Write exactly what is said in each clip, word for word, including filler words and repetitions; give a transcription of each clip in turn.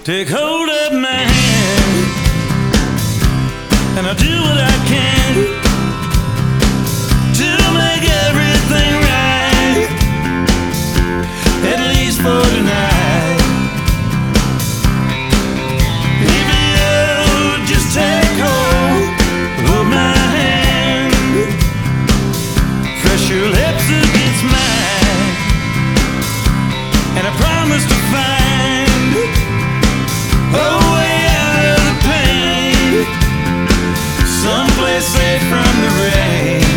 Take hold of my hand, and I'll do what I can to make everything right, at least for tonight. If you just take hold of my hand, press your lips against mine, and I promise to find a way out of the pain, someplace safe from the rain.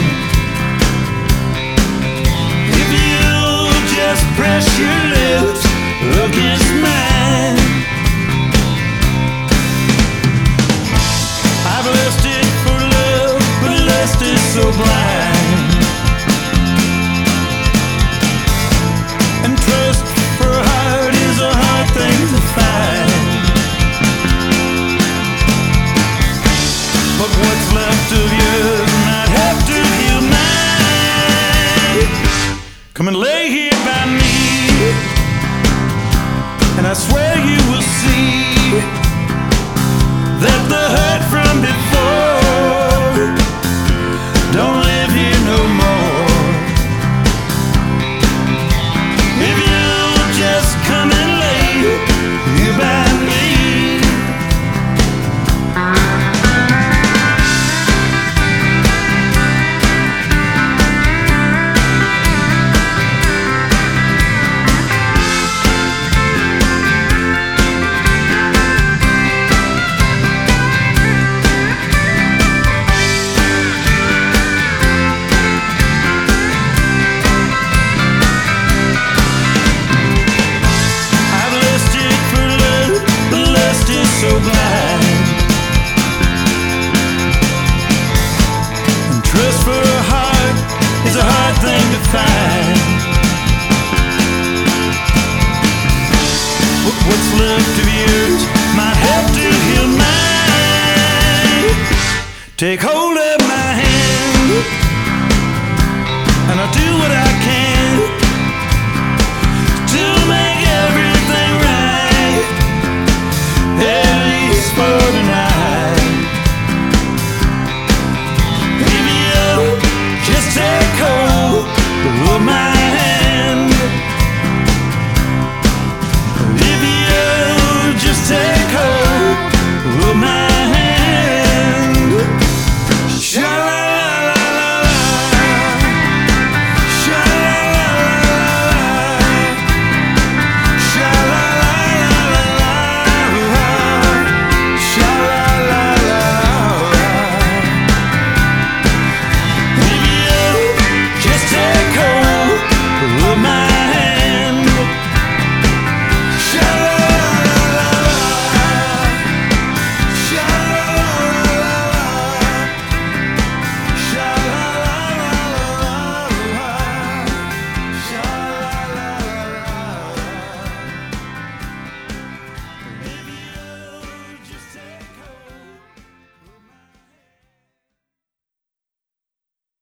If you'll just press your lips against mine. I've lusted for love, but lust is so blind, and trust for a heart is a hard thing to find. But what's left of yours might have to heal mine. Come and lay here by me, and I swear you will see that the hurt from before don't live here no more. If you'll just come and lay here by me. So blind, and trust for a heart is a hard thing to find. But what's left of yours might have to heal mine. Take hold of my hand, and I'll do what